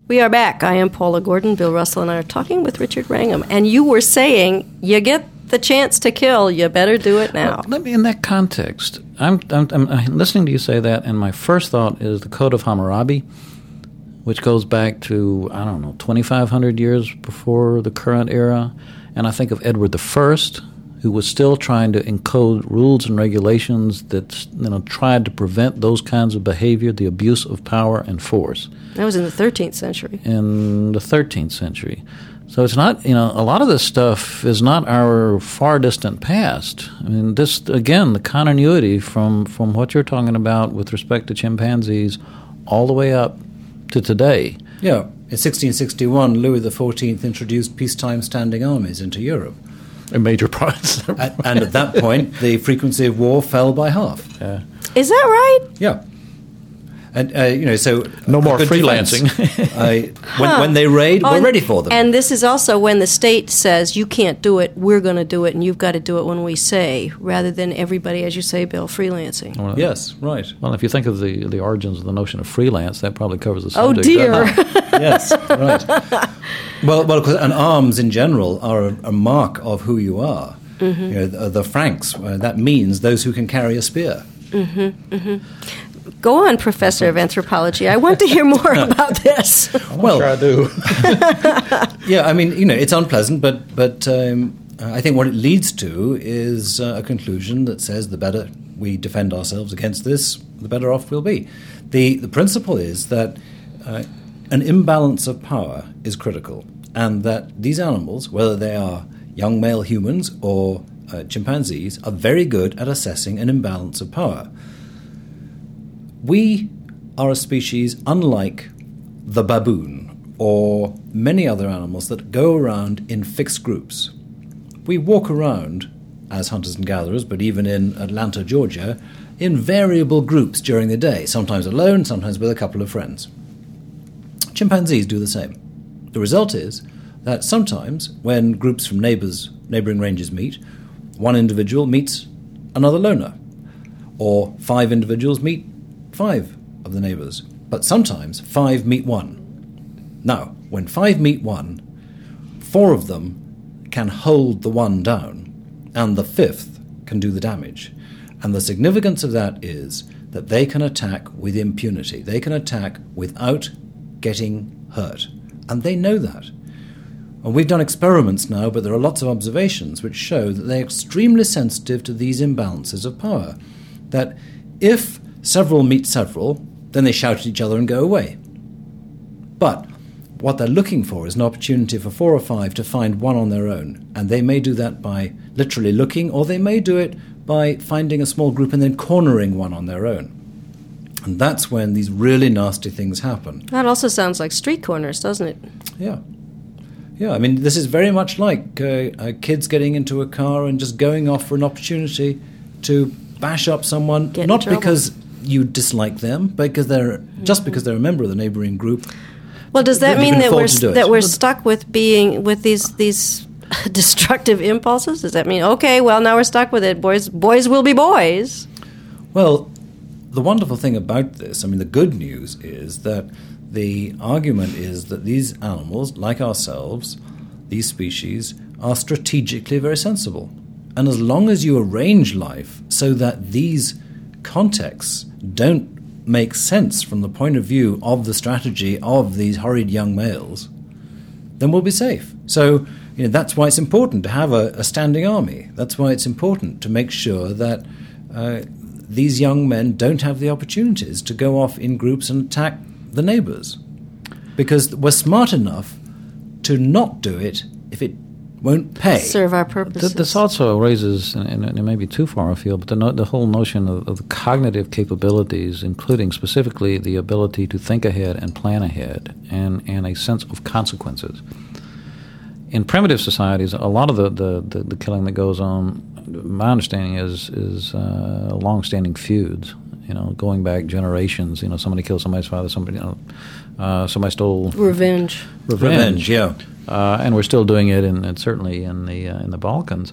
We are back. I am Paula Gordon. Bill Russell and I are talking with Richard Wrangham. And you were saying, you get the chance to kill, you better do it now. Well, let me, in that context, I'm listening to you say that, and my first thought is the Code of Hammurabi, which goes back to, 2,500 years before the current era. And I think of Edward I, who was still trying to encode rules and regulations that tried to prevent those kinds of behavior, the abuse of power and force. That was in the 13th century. In the 13th century. So it's not, a lot of this stuff is not our far distant past. I mean, this, again, the continuity from what you're talking about with respect to chimpanzees all the way up to today. Yeah. In 1661, Louis XIV introduced peacetime standing armies into Europe. In major parts. And at that point, the frequency of war fell by half. Yeah. Is that right? Yeah. And, so... No more freelancing. When they raid, we're ready for them. And this is also when the state says, you can't do it, we're going to do it, and you've got to do it when we say, rather than everybody, as you say, Bill, freelancing. Well, yes, right. Well, if you think of the origins of the notion of freelance, that probably covers the subject. Oh, dear. Yes, right. Well, and arms in general are a mark of who you are. Mm-hmm. The Franks, that means those who can carry a spear. Mm-hmm, mm-hmm. Go on, Professor of Anthropology. I want to hear more about this. Well, sure I do. Yeah, I mean, it's unpleasant, but I think what it leads to is a conclusion that says the better we defend ourselves against this, the better off we'll be. The principle is that an imbalance of power is critical, and that these animals, whether they are young male humans or chimpanzees, are very good at assessing an imbalance of power. We are a species unlike the baboon or many other animals that go around in fixed groups. We walk around as hunters and gatherers, but even in Atlanta, Georgia, in variable groups during the day, sometimes alone, sometimes with a couple of friends. Chimpanzees do the same. The result is that sometimes when groups from neighboring ranges meet, one individual meets another loner, or 5 individuals meet 5 of the neighbours, but sometimes 5 meet 1. Now, when 5 meet 1, 4 of them can hold the 1 down, and the 5th can do the damage. And the significance of that is that they can attack with impunity. They can attack without getting hurt. And they know that. And we've done experiments now, but there are lots of observations which show that they're extremely sensitive to these imbalances of power. That if several meet several, then they shout at each other and go away. But what they're looking for is an opportunity for 4 or 5 to find one on their own. And they may do that by literally looking, or they may do it by finding a small group and then cornering one on their own. And that's when these really nasty things happen. That also sounds like street corners, doesn't it? Yeah. Yeah, I mean, this is very much like kids getting into a car and just going off for an opportunity to bash up someone, not because you dislike them, but because they're a member of the neighboring group. Well, does that mean that we're stuck with these destructive impulses? Does that mean, okay, well, now we're stuck with it, boys will be boys? Well, the wonderful thing about this, I mean, the good news is that the argument is that these animals, like ourselves, these species, are strategically very sensible. And as long as you arrange life so that these contexts don't make sense from the point of view of the strategy of these horrid young males, then we'll be safe. So, that's why it's important to have a standing army. That's why it's important to make sure that these young men don't have the opportunities to go off in groups and attack the neighbours. Because we're smart enough to not do it if it won't pay. Serve our purposes. This also raises, and it may be too far afield, but the whole notion of the cognitive capabilities, including specifically the ability to think ahead and plan ahead, and a sense of consequences. In primitive societies, a lot of the killing that goes on, my understanding is long-standing feuds. Going back generations. Somebody killed somebody's father. Somebody stole revenge. Yeah. And we're still doing it, and certainly in the Balkans.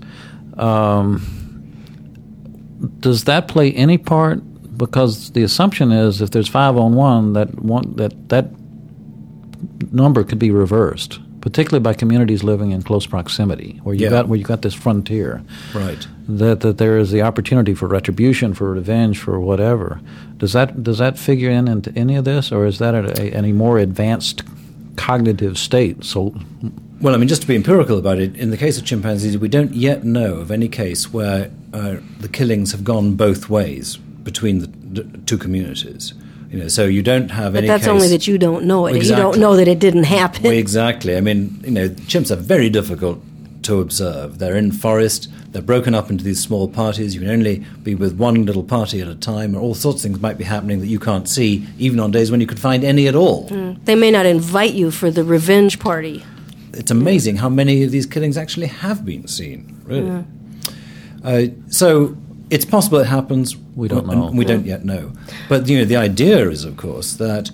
Does that play any part? Because the assumption is if there's 5 on 1, that number could be reversed, particularly by communities living in close proximity, where you got this frontier. Right. That there is the opportunity for retribution, for revenge, for whatever. Does that figure into any of this, or is that any more advanced cognitive state? So, well, I mean, just to be empirical about it, in the case of chimpanzees, we don't yet know of any case where the killings have gone both ways between the two communities. So you don't have any case... But that's only that you don't know it. Exactly. You don't know that it didn't happen. Well, exactly. I mean, chimps are very difficult to observe. They're in forest. They're broken up into these small parties. You can only be with one little party at a time, and all sorts of things might be happening that you can't see, even on days when you could find any at all. They may not invite you for the revenge party. It's amazing how many of these killings actually have been seen, really. So it's possible it happens. We don't know. We don't yet know. But, the idea is, of course, that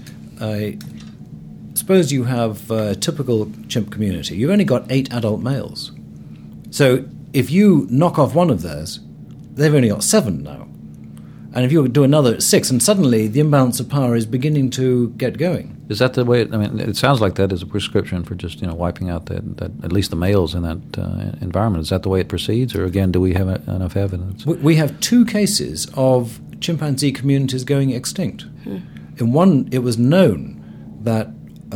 suppose you have a typical chimp community. You've only got 8 adult males. So if you knock off one of theirs, they've only got 7 now. And if you do another 6, and suddenly the imbalance of power is beginning to get going. Is that the way? It sounds like that is a prescription for just wiping out that at least the males in that environment. Is that the way it proceeds, or again, do we have enough evidence? We have 2 cases of chimpanzee communities going extinct. In one, it was known that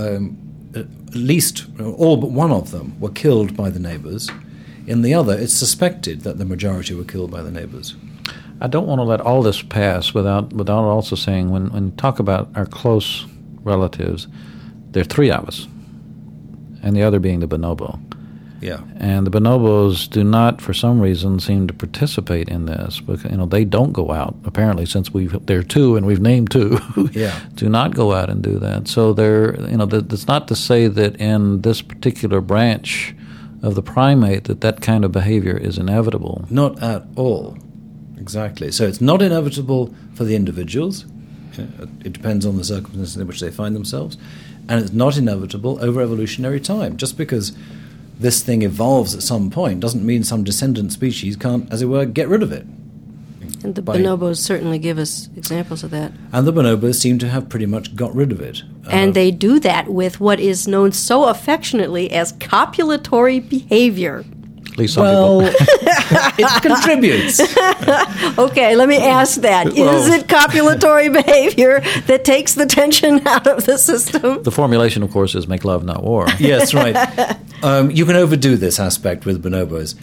at least all but one of them were killed by the neighbors. In the other, it's suspected that the majority were killed by the neighbors. I don't want to let all this pass without also saying, when you talk about our close relatives, there are 3 of us, and the other being the bonobo. Yeah. And the bonobos do not, for some reason, seem to participate in this. Because, they don't go out, apparently, since there are 2 and we've named 2. Do not go out and do that. So that's not to say that in this particular branch of the primate that kind of behavior is inevitable. Not at all. Exactly. So it's not inevitable for the individuals. It depends on the circumstances in which they find themselves. And it's not inevitable over evolutionary time. Just because this thing evolves at some point doesn't mean some descendant species can't, as it were, get rid of it. And the bonobos certainly give us examples of that. And the bonobos seem to have pretty much got rid of it. And they do that with what is known so affectionately as copulatory behavior. At least some people. It contributes. Okay, let me ask that. Is it copulatory behavior that takes the tension out of the system? The formulation, of course, is make love, not war. Yes, right. You can overdo this aspect with bonobos.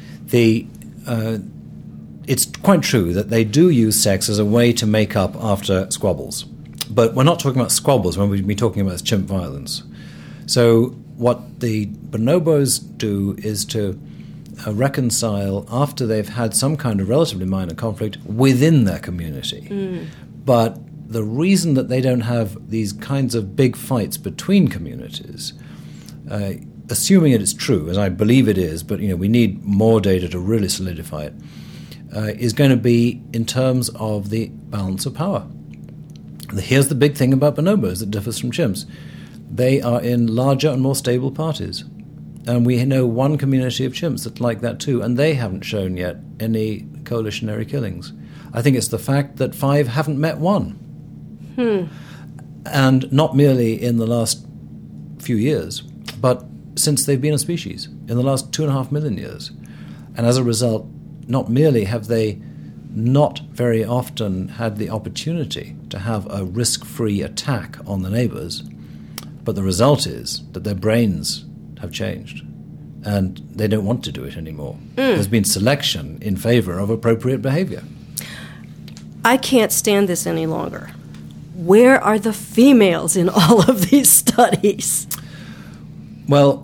It's quite true that they do use sex as a way to make up after squabbles. But we're not talking about squabbles when we'd be talking about chimp violence. So what the bonobos do is to reconcile after they've had some kind of relatively minor conflict within their community. But the reason that they don't have these kinds of big fights between communities, assuming it is true, as I believe it is, but we need more data to really solidify it, is going to be in terms of the balance of power. Here's the big thing about bonobos that differs from chimps. They are in larger and more stable parties. And we know one community of chimps that's like that too, and they haven't shown yet any coalitionary killings. I think it's the fact that 5 haven't met 1. And not merely in the last few years, but since they've been a species, in the last 2.5 million years. And as a result, not merely have they not very often had the opportunity to have a risk-free attack on the neighbors, but the result is that their brains have changed, and they don't want to do it anymore. There's been selection in favor of appropriate behavior. I can't stand this any longer. Where are the females in all of these studies? Well,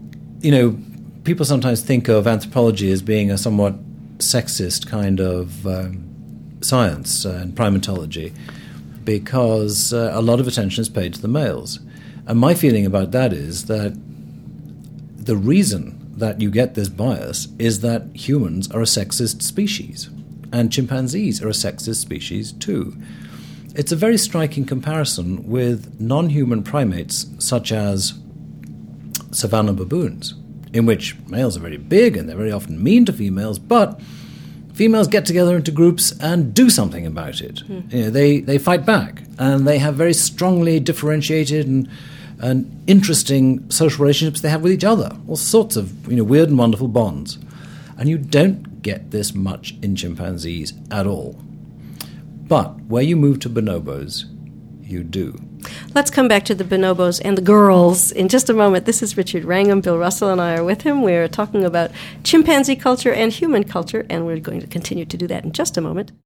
people sometimes think of anthropology as being a somewhat sexist kind of science and primatology, because a lot of attention is paid to the males. And my feeling about that is that the reason that you get this bias is that humans are a sexist species, and chimpanzees are a sexist species too. It's a very striking comparison with non-human primates such as savanna baboons, in which males are very big and they're very often mean to females, but females get together into groups and do something about it. They fight back, and they have very strongly differentiated and and interesting social relationships they have with each other, all sorts of weird and wonderful bonds. And you don't get this much in chimpanzees at all. But where you move to bonobos, you do. Let's come back to the bonobos and the girls in just a moment. This is Richard Wrangham. Bill Russell and I are with him. We're talking about chimpanzee culture and human culture, and we're going to continue to do that in just a moment.